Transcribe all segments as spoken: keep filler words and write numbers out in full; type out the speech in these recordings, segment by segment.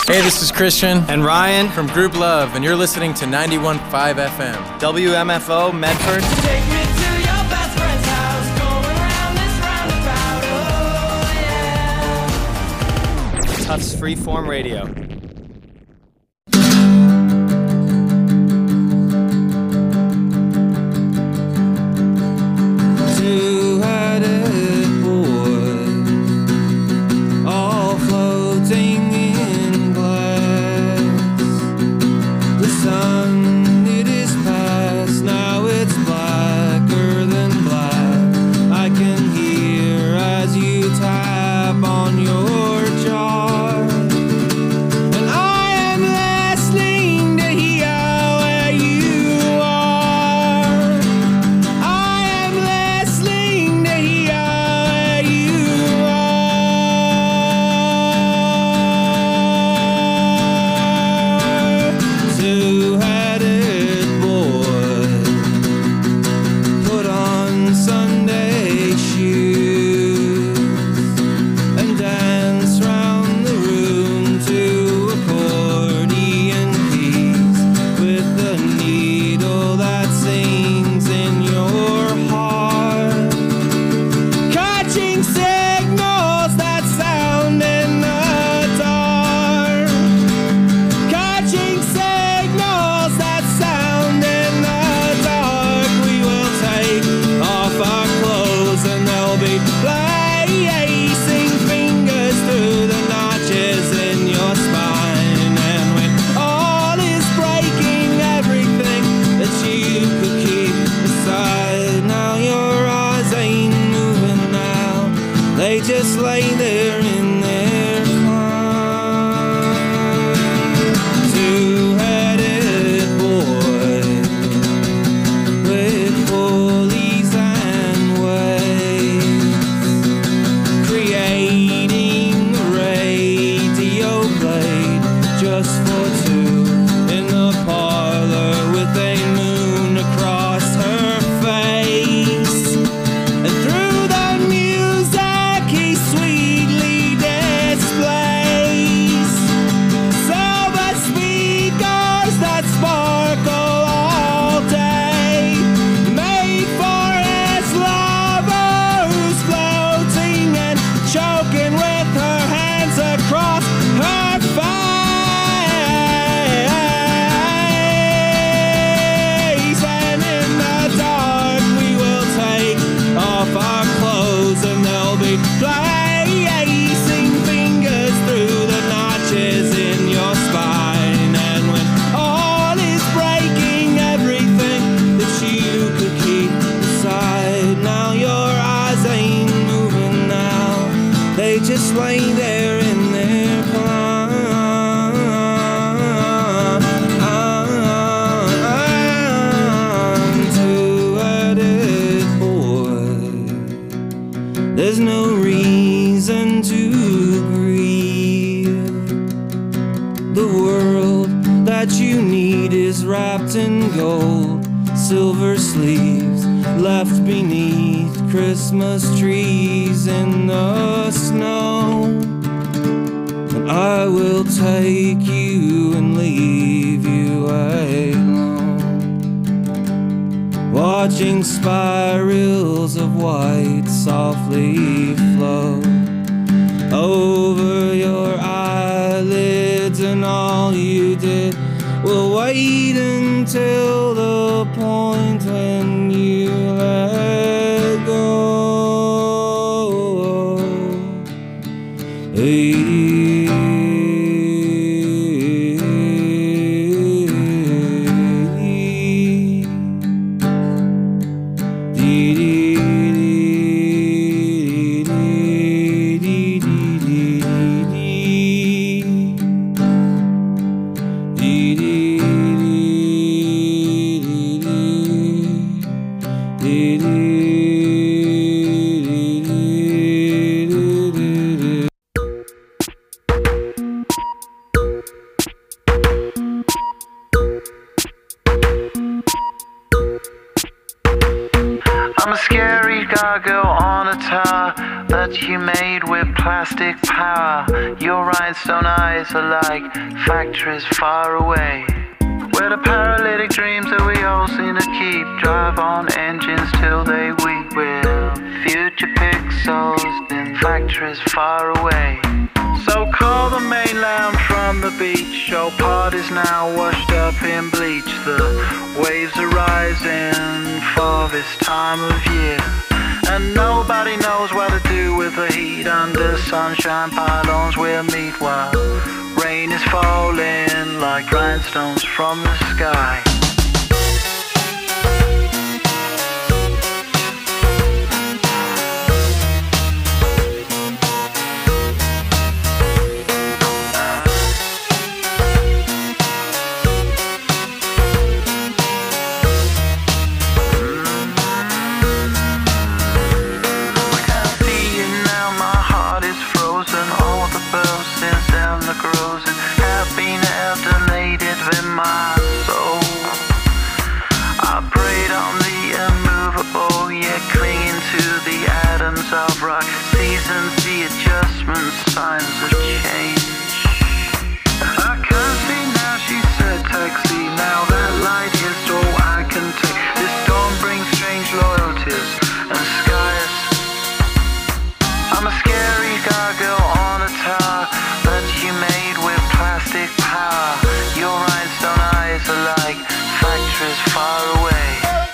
Hey, this is Christian and Ryan from Group Love, and you're listening to ninety-one point five F M. W M F O Medford. Take me to your best friend's house, going around this roundabout, oh yeah. Tufts Freeform Radio. Two-headed boy, all floating in glass. The sun, it is past, now it's blacker than black. I can hear as you tap on your jar, and I am listening to hear where you are. I am listening to hear where you are. Two-headed boy, put on Sunday shoes and dance round the room to accordion keys with the needle that sings in your heart, catching signals that sound in the dark, catching signals that sound in the dark. We will take off our clothes and they'll be placing fingers through the notches in your spine. And when all is breaking, everything that you could keep aside, now your eyes ain't moving now, they just lay there in their climb. Two-headed boy with pulleys and waves, creating the radio played just for two in the parlor with a moon across her face. And through the music he sweetly displays silver speakers that sparkle all day, made for his lover who's floating and choking with her hands across her face. And in the dark we will take off our clothes and they'll be placing fingers through the notches in your spine. And when all is breaking, everything that you could keep aside, now your eyes ain't moving now, they just lay there in their climb. Two-headed boy, there's no reason to grieve. The world that you need is wrapped in gold, silver sleeves left beneath Christmas trees in the snow. And I will take you and leave you alone, watching spirals of white softly flow over your eyelids, and all you did will wait until the point when you let go. I'm a scary gargoyle on a tower. that you made with plastic power. Your rhinestone eyes are like factories far away. We're the paralytic dreams that we all seem to keep. Drive on engines till they weep. We're future pixels in factories far away. So call the mainland from the beach. Show parties now washed up in bleach. The waves are rising for this time of year, and nobody knows what to do with the heat. Under sunshine pylons we'll meet while rain is falling like rhinestones from the sky. Of rock, seasons, the adjustments, signs of change. I can see now, she said, taxi. Now that light is all I can take. This dawn brings strange loyalties and skies. I'm a scary gargoyle on a tower that you made with plastic power. Your rhinestone eyes are like factories far away.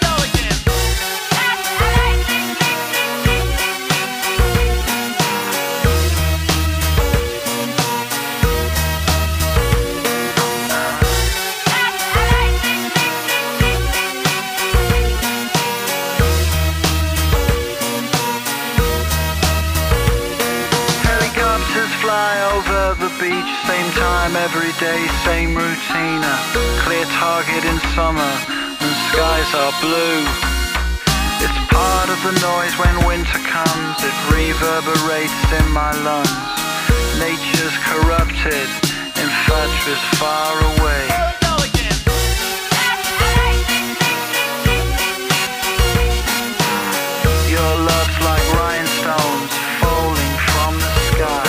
Fly over the beach, same time every day, same routine. A clear target in summer and skies are blue. It's part of the noise when winter comes. It reverberates in my lungs. Nature's corrupted in factories far away. Your love's like rhinestones falling from the sky.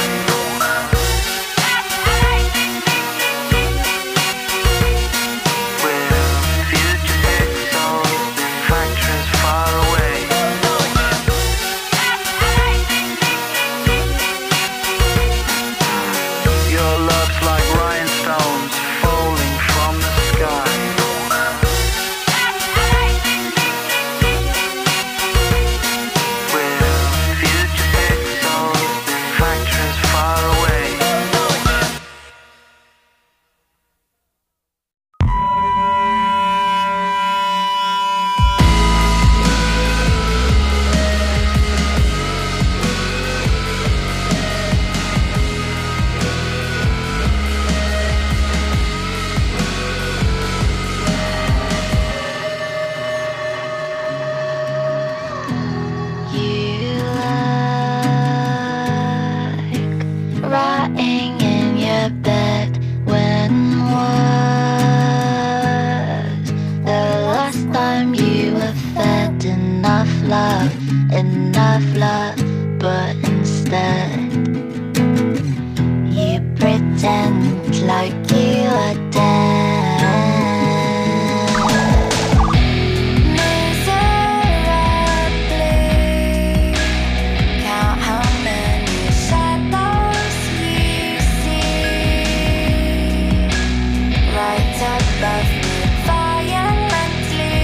Enough love, but instead you pretend like you are dead. Miserably count how many shadows you see right above me violently,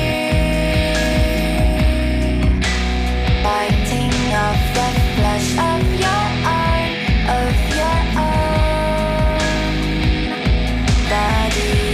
biting off the flesh of your own, of your own body.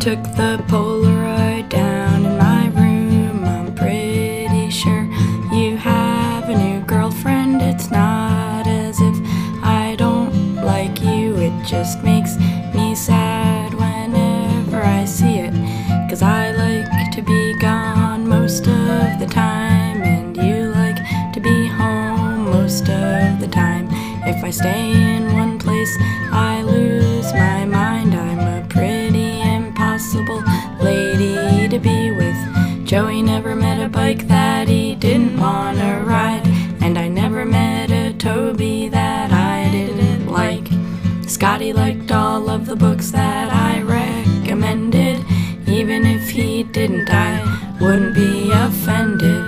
took the Polaroid down in my room. I'm pretty sure you have a new girlfriend. It's not as if I don't like you, it just makes me sad whenever I see it. Cause I like to be gone most of the time, and you like to be home most of the time. If I stay in one place, I lose my mind. I'm a pretty impossible lady to be with. Joey never met a bike that he didn't wanna ride, and I never met a Toby that I didn't like. Scotty liked all of the books that I recommended. Even if he didn't, I wouldn't be offended.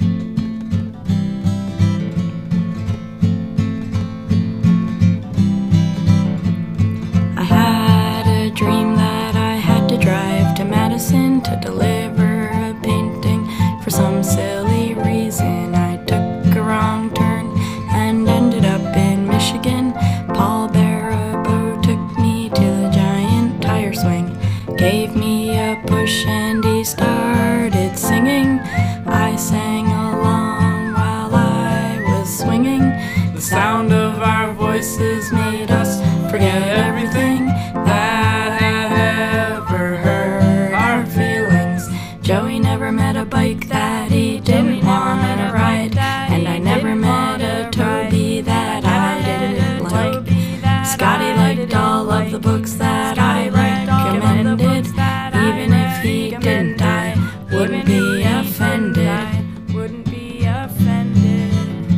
I had a dream that I had to drive to Madison to deliver a painting. For some silly reason, I took a wrong turn and ended up in Michigan. Paul Barabo took me to the giant tire swing, gave me a push, and he started singing. I sang along while I was swinging. The sound of our voices made us forget everything that had ever hurt our feelings. Joey never met a bike that he didn't want to ride, and I never met a Toby that I didn't like. Scotty liked all of the books that I recommended. Even if he didn't, I wouldn't be offended. Wouldn't be offended.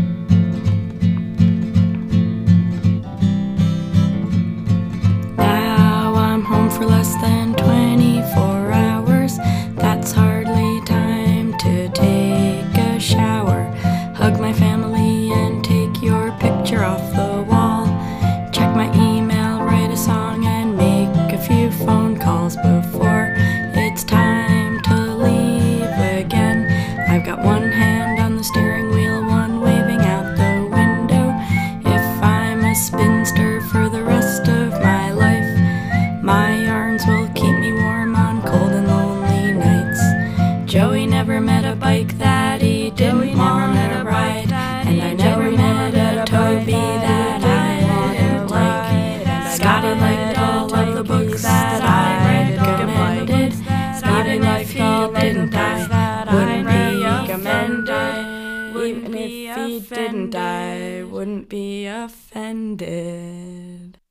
Now I'm home for less than twenty-four hours. That's hardly time to take a shower, hug my family, and take your picture off the wall. Check my email, write a song, and make a few phone calls before it's time to leave again. I've got one hand on the steering wheel, one waving out the window. If I'm a spinster for the rest of my life, my arms will keep me warm on cold and lonely nights. Joey never met a bike that he didn't want to ride, and I never met a Toby that I didn't like. Scotty liked all of the books that I recommended. Even if he didn't, I wouldn't be offended. Even if he didn't, I wouldn't be offended.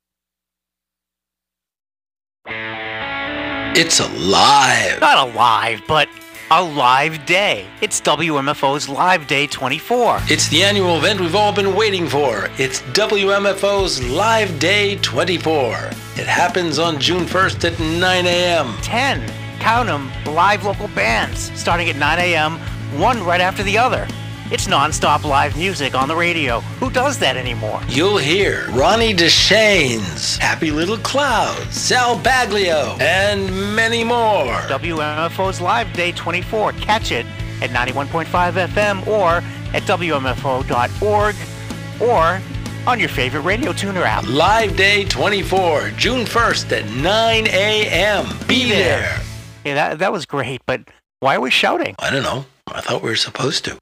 It's alive. Not alive, but a live day. It's W M F O's Live Day twenty-four. It's the annual event we've all been waiting for. It's W M F O's Live Day twenty-four. It happens on June first at nine a.m. ten. Count 'em, live local bands, starting at nine a.m., one right after the other. It's non-stop live music on the radio. Who does that anymore? You'll hear Ronnie DeShanes, Happy Little Clouds, Sal Baglio, and many more. W M F O's Live Day twenty-four. Catch it at ninety-one point five F M or at W M F O dot org or on your favorite radio tuner app. Live Day twenty-four, June first at nine a.m. Be, Be there. there. Yeah, that, that was great, but why are we shouting? I don't know. I thought we were supposed to.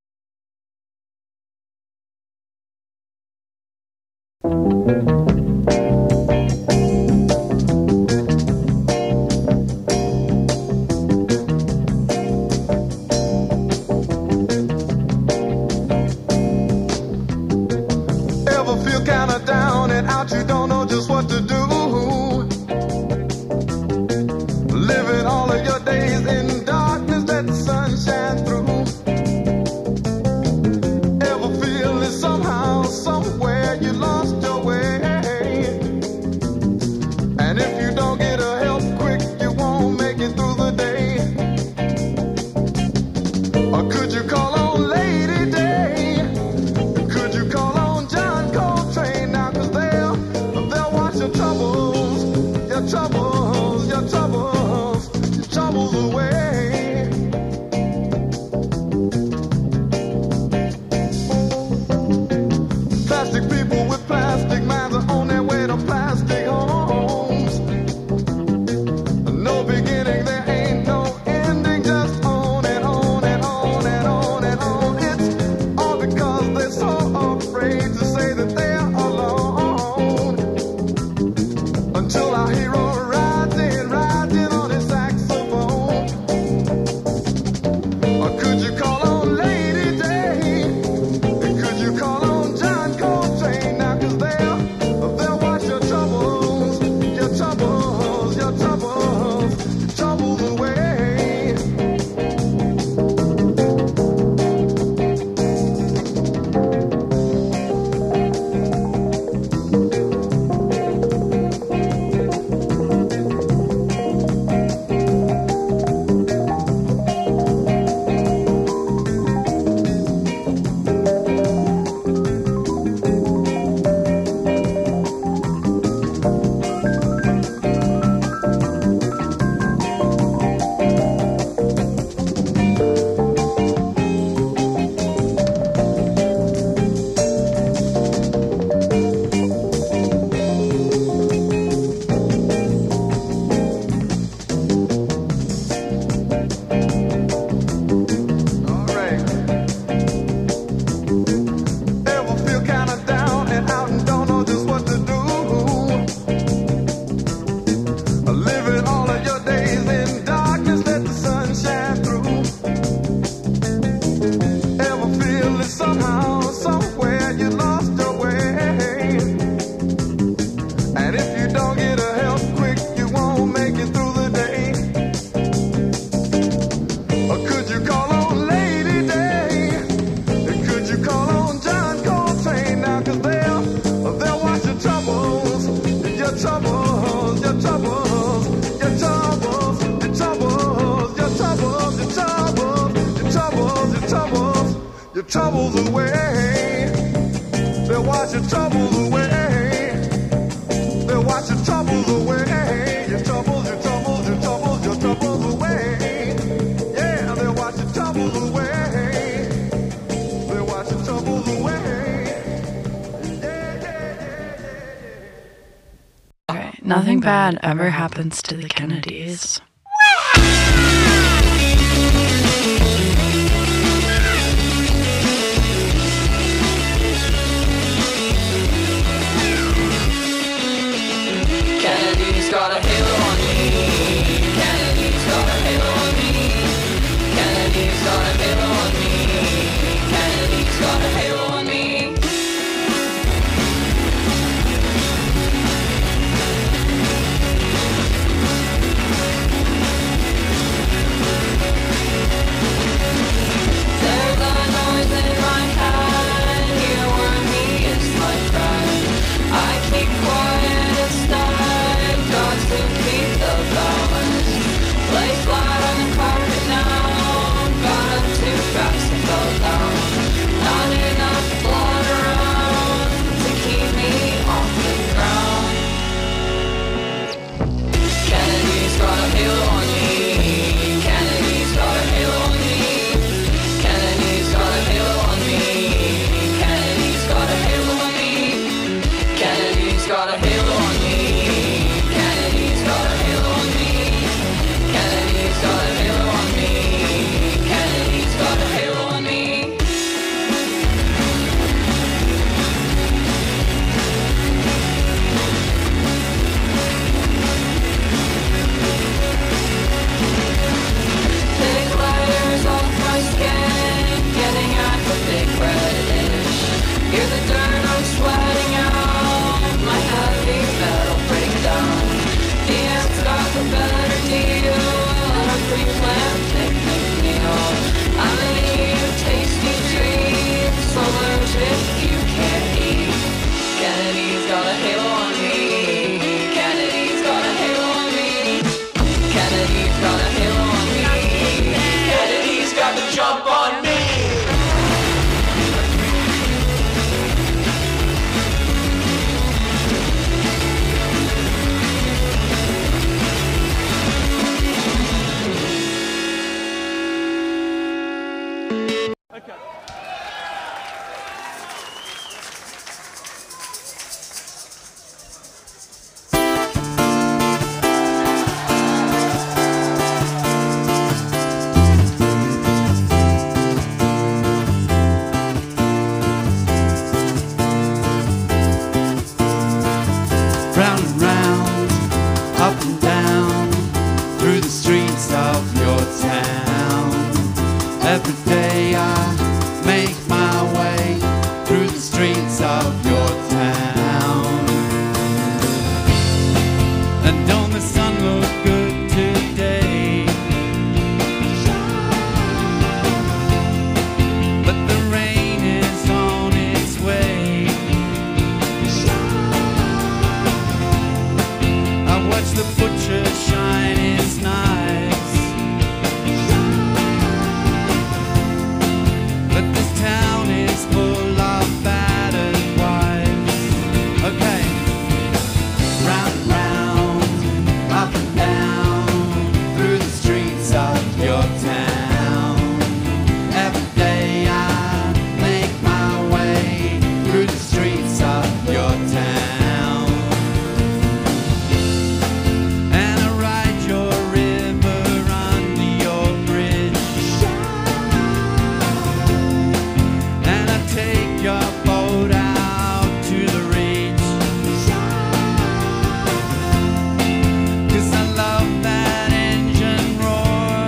Ever feel kinda down and out, you don't know just what to do? Living all of your days in darkness, let the sun shine through. Ever feel it somehow, somewhere you lost your way? away. They'll wash your troubles away. They'll wash your troubles away. Your troubles, your troubles, your troubles, your troubles away. Yeah, they'll wash your troubles away. They'll wash your troubles away. Okay, nothing bad ever happens to the Kennedys. Kennedy's got a halo on me. Kennedy's got a halo on me. Kennedy's got a halo on me. Kennedy's got a halo on me. There's a noise in my head. Here where me is my friend. I keep quiet instead. Got to keep the balance. Lay flat on the carpet now. Got up too fast and fell down. Not enough blood around to keep me off the ground. Kennedy's got a halo on me. Kennedy's got a halo on me. Kennedy's got a halo on me. Kennedy's got a halo on me. Kennedy's got a halo on me. Kennedy's got a halo on me. Kennedy's got a halo on me. Kennedy's got a halo on me. Big layers off my skin, getting at the big red dish. Hear the dirt I'm sweating out, my heavy metal breakdown. The ant's got the better deal, a pre-planned picnic meal. I'm gonna eat tasty treats, allergic you can't eat. Kennedy's got a halo on me. Kennedy's got a halo on me. Kennedy's got a halo on me. Kennedy's got the jump on me. Round and round, up and down, through the streets of your town. Every day I make my way through the streets of your town. And don't the sun look good today? But the rain is on its way. I watch the butcher shine his knives, but this town is full of battered wives. Okay, round and round, up and down, through the streets of your town. Every day I make my way through the streets of your town. And I ride your river under your bridge. And I take your boat out to the reach. 'Cause I love that engine roar.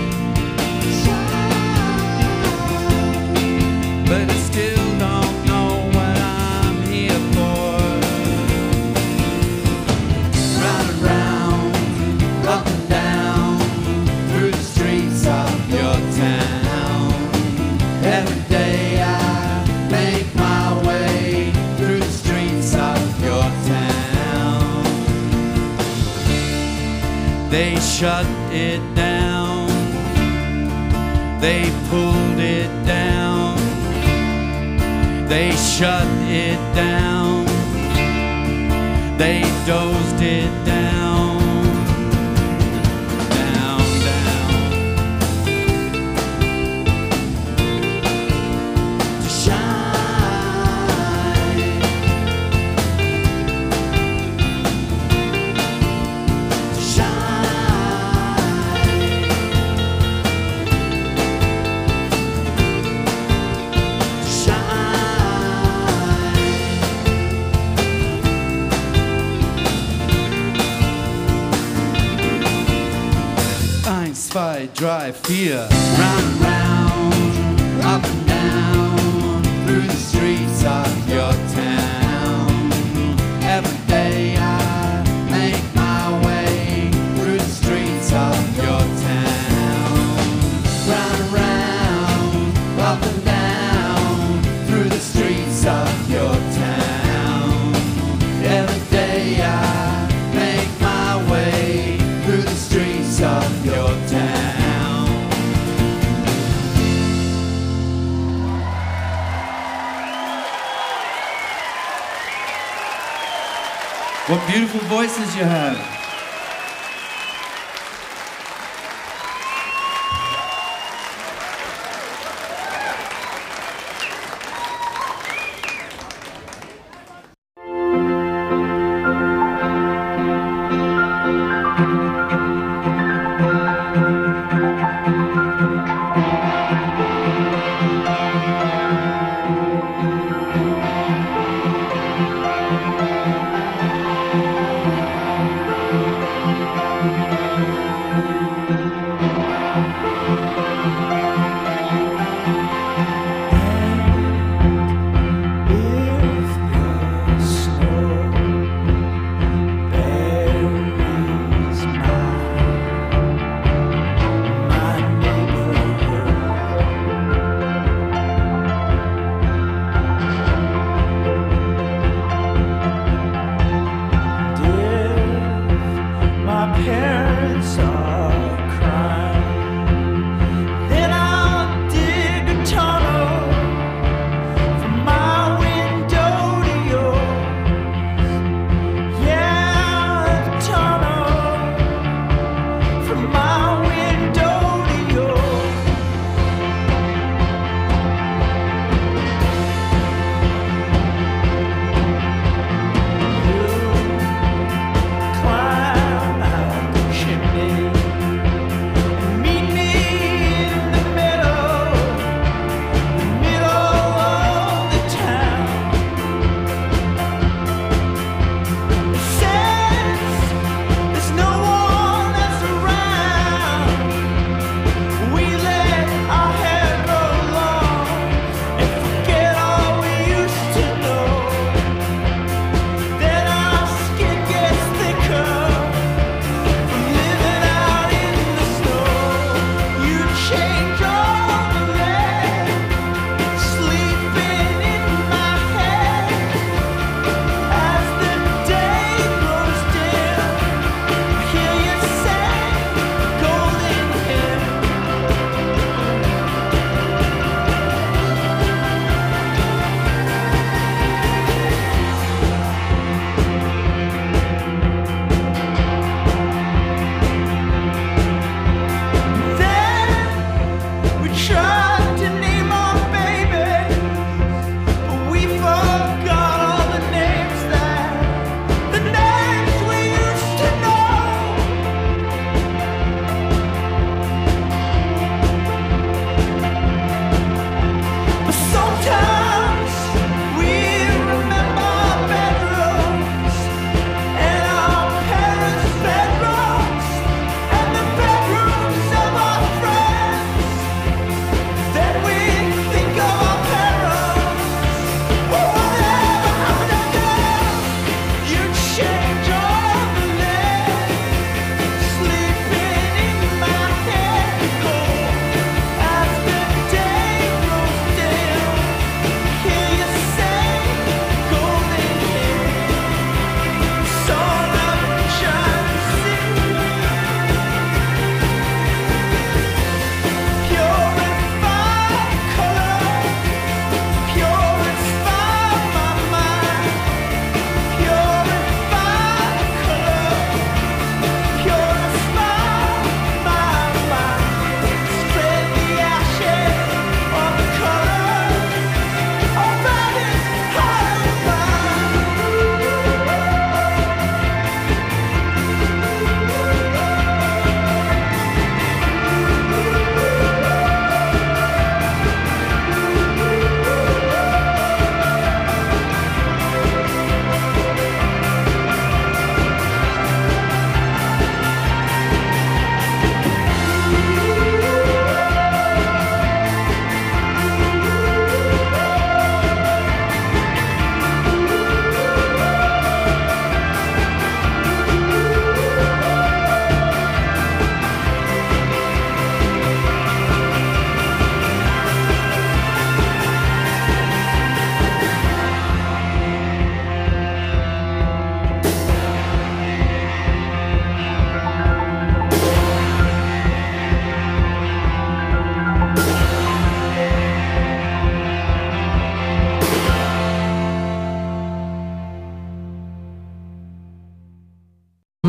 But I still don't know what I'm here for. Round and round, up and down, through the streets of your town. Every day I make my way through the streets of your town. They shut it down. They pulled it down. They shut it down. They dozed it down. Down, down. To shine. To shine. To shine. Eins, zwei, drei, vier. Round and round, up and down, through the streets of your town. Every day I make my way through the streets of your town. Round and round, up and down, through the streets of your town. Every day I make my way through the streets of your town. What beautiful voices you have.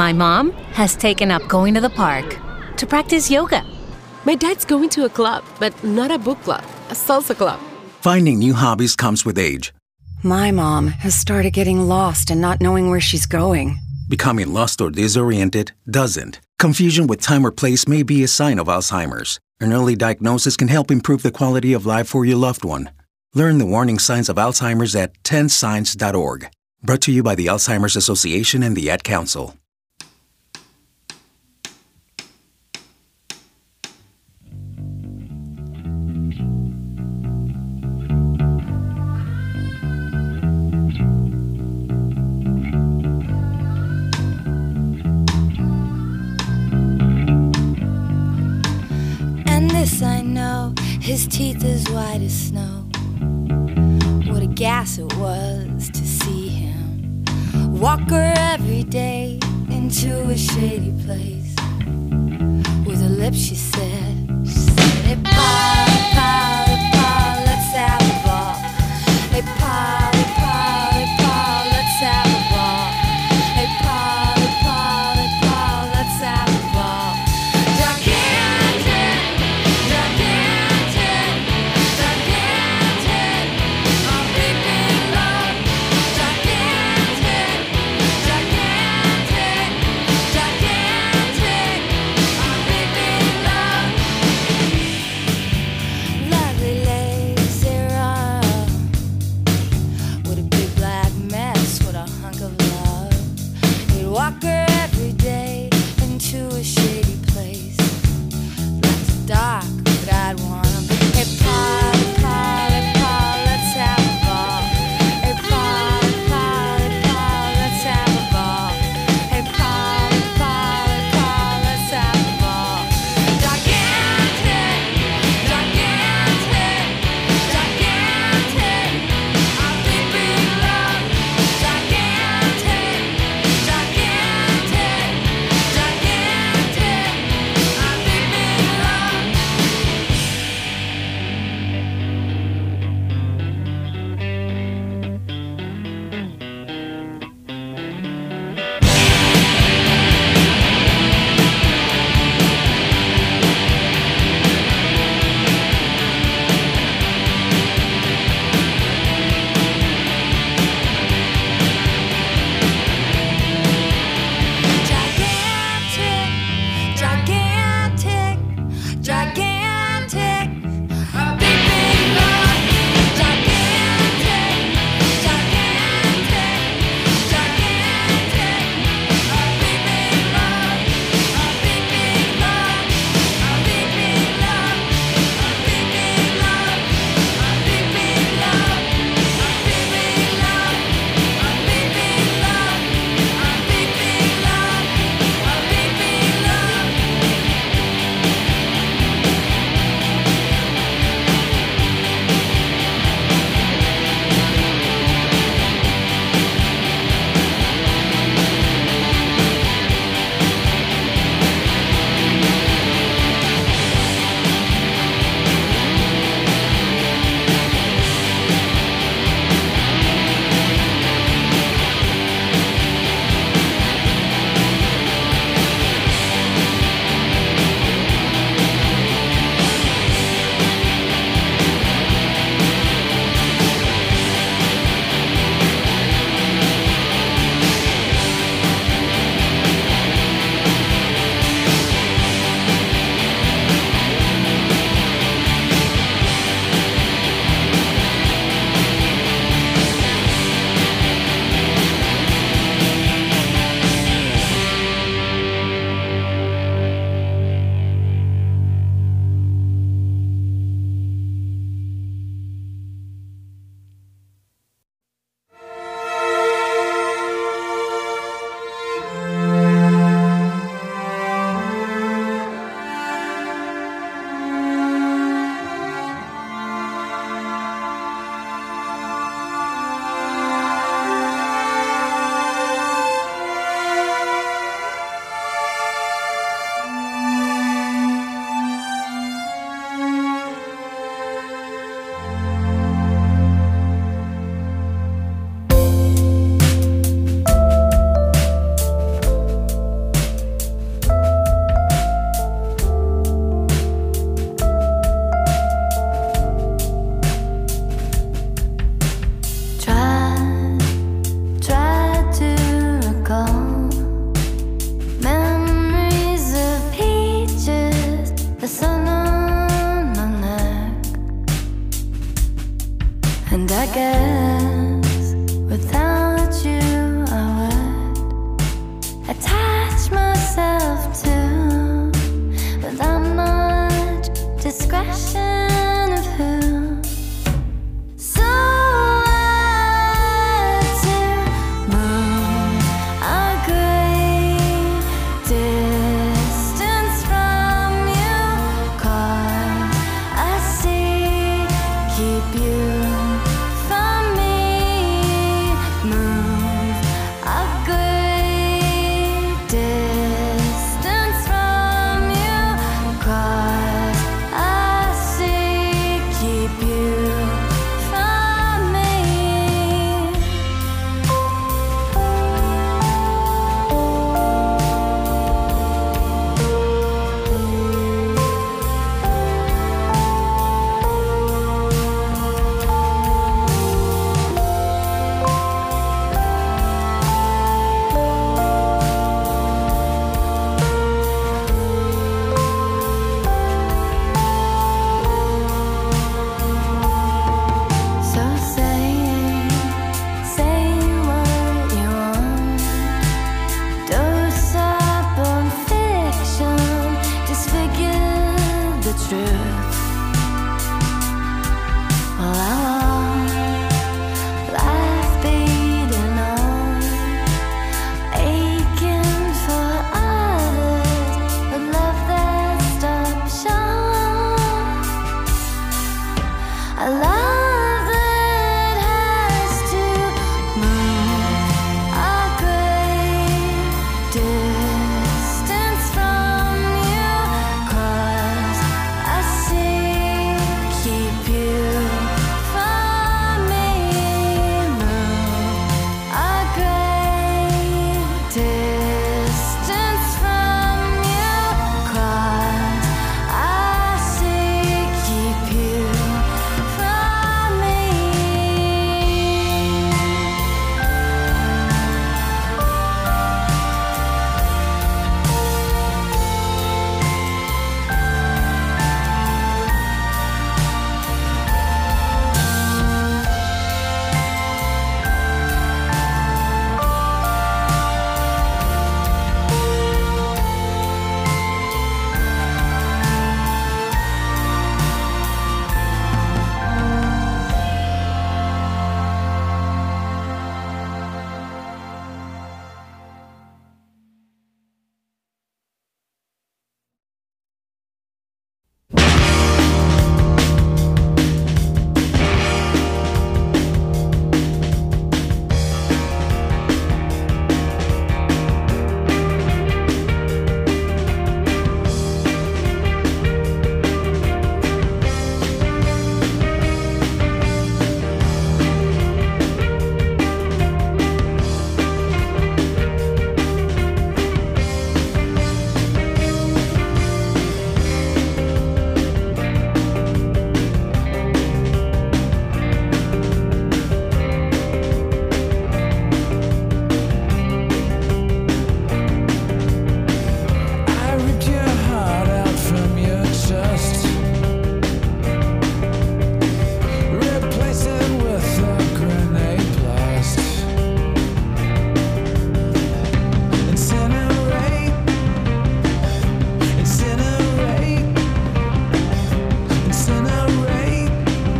My mom has taken up going to the park to practice yoga. My dad's going to a club, but not a book club, a salsa club. Finding new hobbies comes with age. My mom has started getting lost and not knowing where she's going. Becoming lost or disoriented doesn't. Confusion with time or place may be a sign of Alzheimer's. An early diagnosis can help improve the quality of life for your loved one. Learn the warning signs of Alzheimer's at ten signs dot org. Brought to you by the Alzheimer's Association and the Ad Council. And this I know, his teeth as white as snow. What a gas it was to see him walk her every day into a shady place. With her lips she said, she said, hey pa, hey pa, hey pa, let's have a ball. Hey pa, hey pa, hey pa, let's have a ball. Hey pa, hey pa, hey pa, let's have a ball. Gigantic, gigantic, gigantic, I'm big, big love. Gigantic, gigantic, gigantic, I'm big, big love. La guess without you I would attach myself to, without much discretion of who. So I had to move a great distance from you, 'cause I see, keep you from me. Move a great distance from you, 'cause I see, keep you from me. So say, say what you want. Dose up on fiction, disfigure the truth. All I want, life beating on, aching for others, a love that stops short. A love that has to move a great distance from you, 'cause I see, keep you from me. Move a great distance from you, 'cause I see, keep you from me. I ripped your heart out from your chest, replace it with a grenade blast. Incinerate, incinerate, incinerate,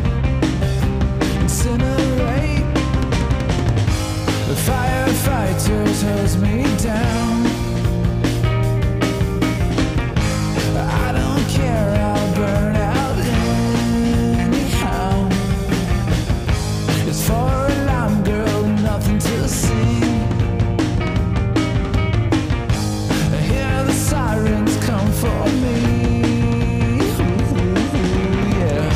incinerate. The firefighters hose me down. I don't care, I'll burn out anyhow. It's for alarm, girl, nothing to see. I hear the sirens come for me. Ooh, yeah.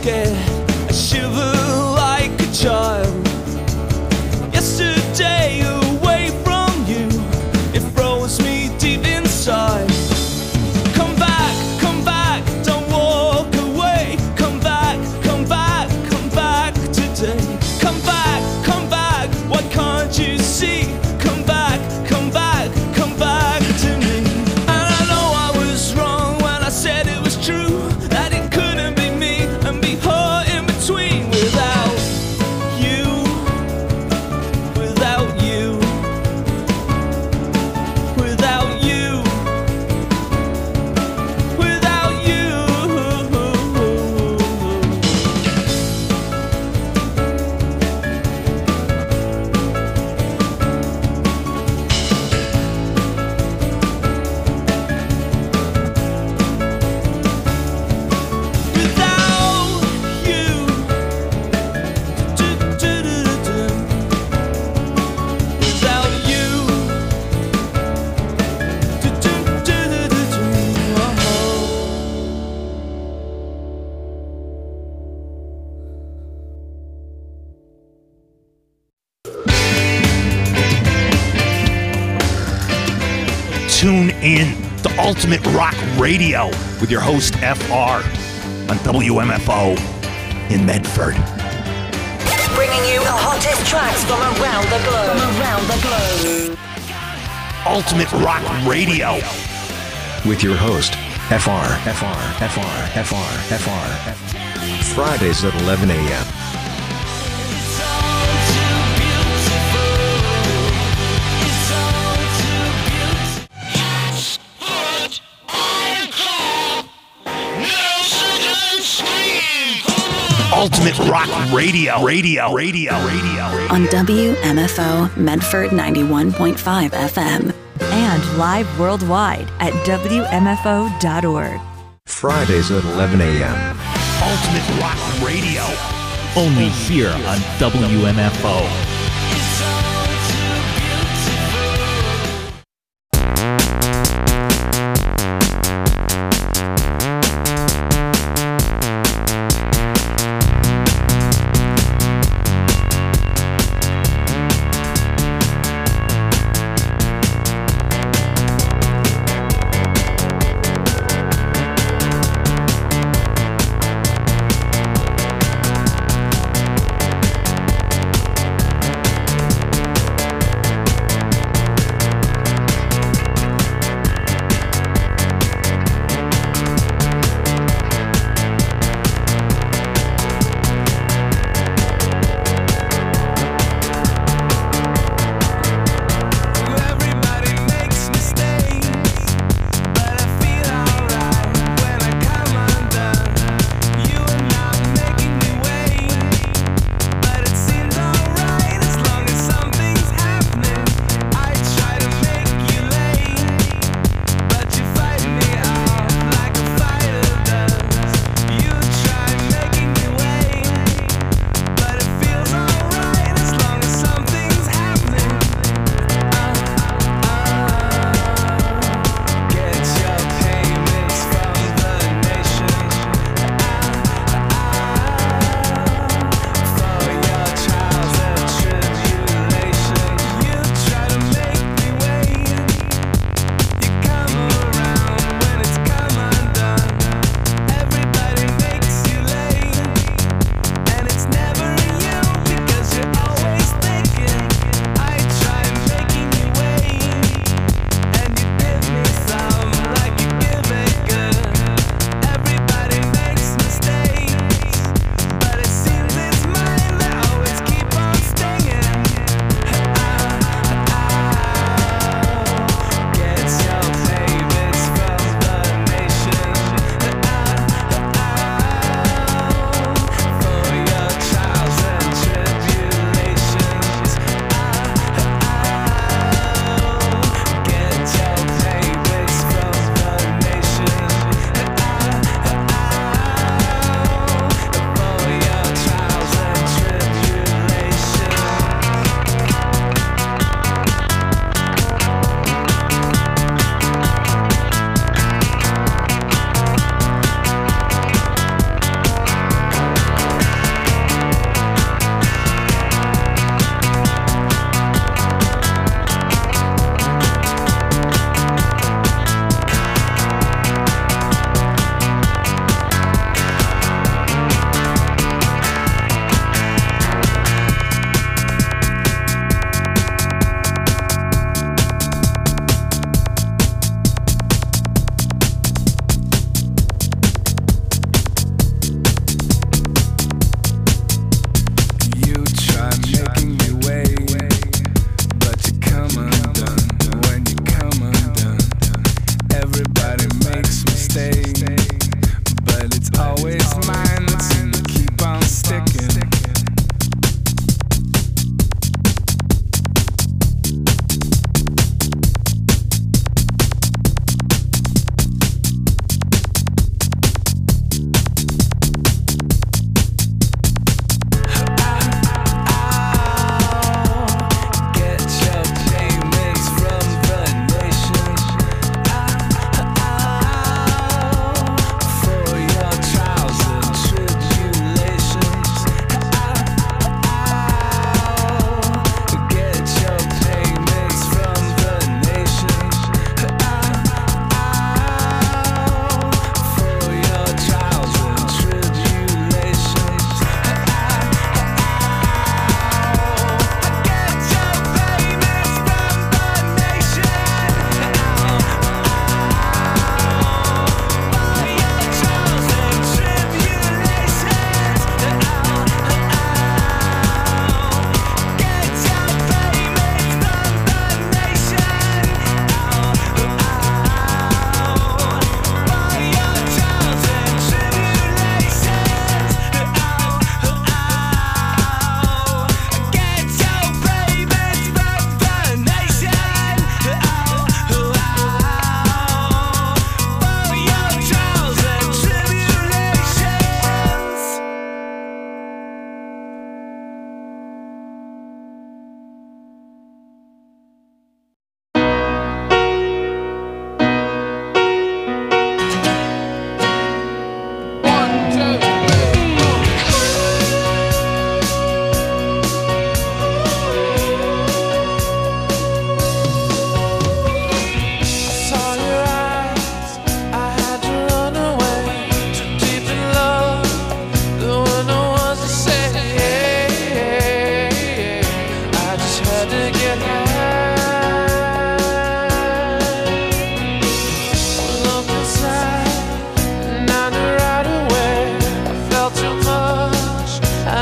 scared, I shiver like a child. Yesterday away from you, it froze me deep inside. Come back, come back, don't walk away. Come back, come back, come back today. Come back, come back, why can't you see? Come back, come back, come back to me. And I know I was wrong when I said it was true, that it couldn't be me and be her in between. Without you, without you, without you, without you. Tune in to Ultimate Rock Radio with your host F R on W M F O in Medford. Bringing you the hottest tracks from around the globe. From around the globe. Ultimate Rock Radio with your host F R, F R, F R, F R, F R, F R. Fridays at eleven a.m. Ultimate Rock Radio, Radio, Radio, Radio, Radio. On W M F O Medford ninety-one point five F M. And live worldwide at W M F O dot org. Fridays at eleven a.m. Ultimate Rock Radio. Only here on W M F O.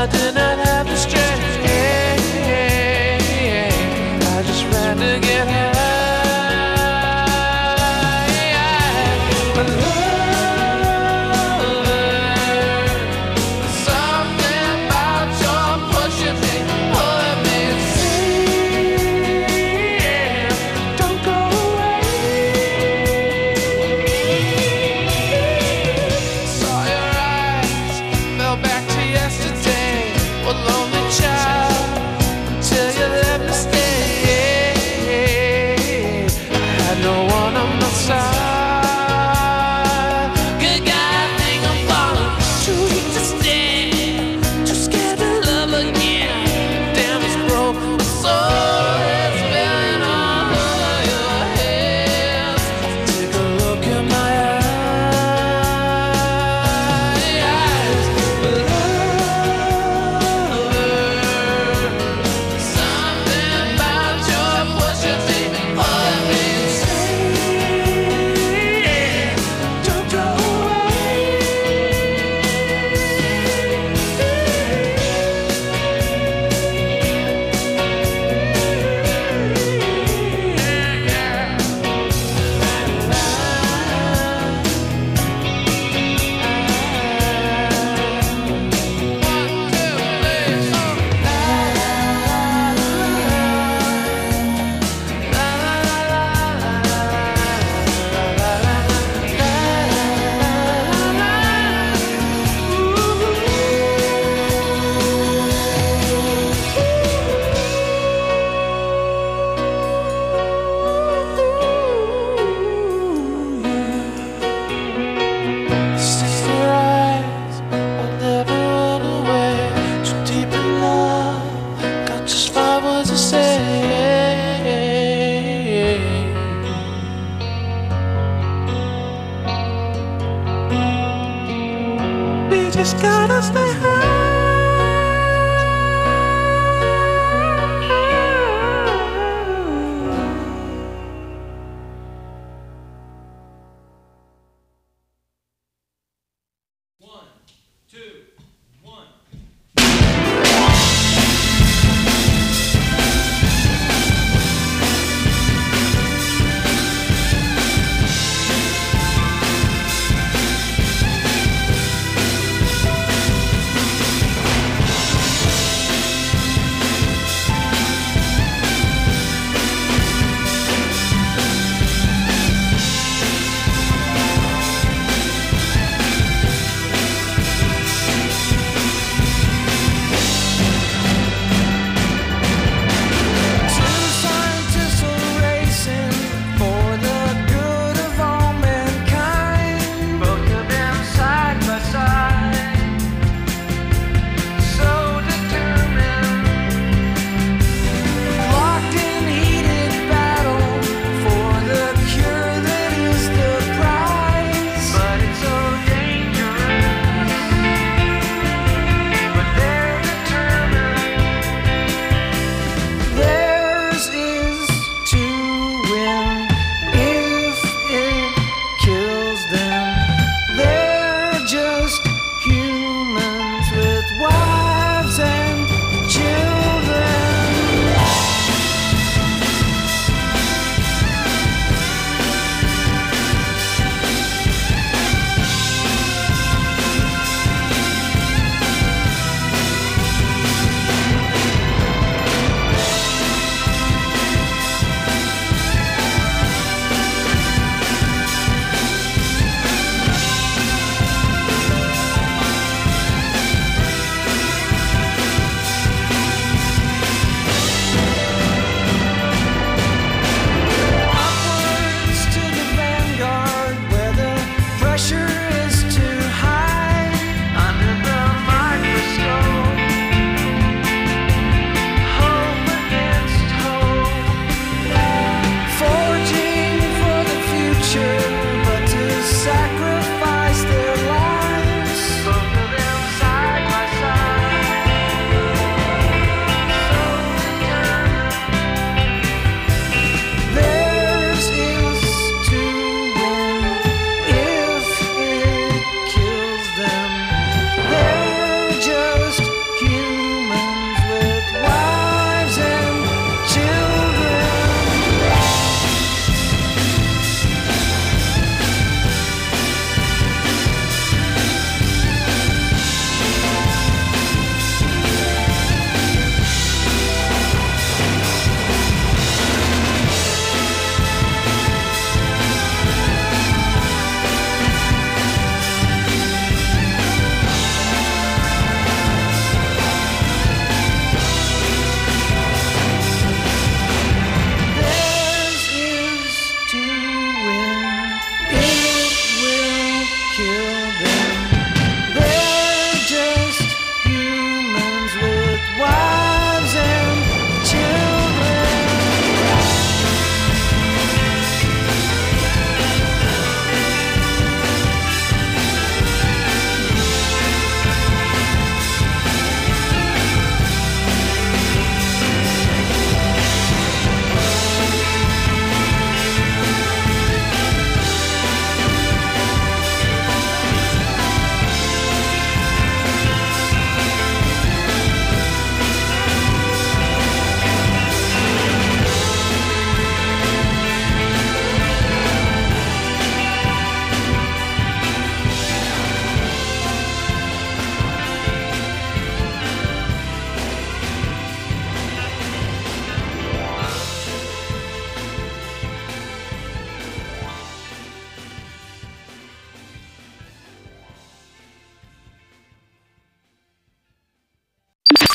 I did not have the strength. I just ran to get high. But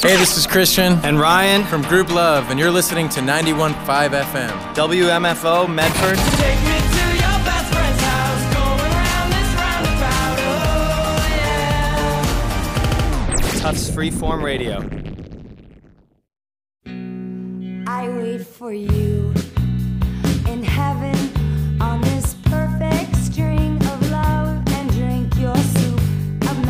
Hey, this is Christian. And Ryan. From Group Love, and you're listening to ninety-one point five F M. W M F O Medford. Take me to your best friend's house, going round this roundabout, oh yeah. Tufts Freeform Radio. I wait for you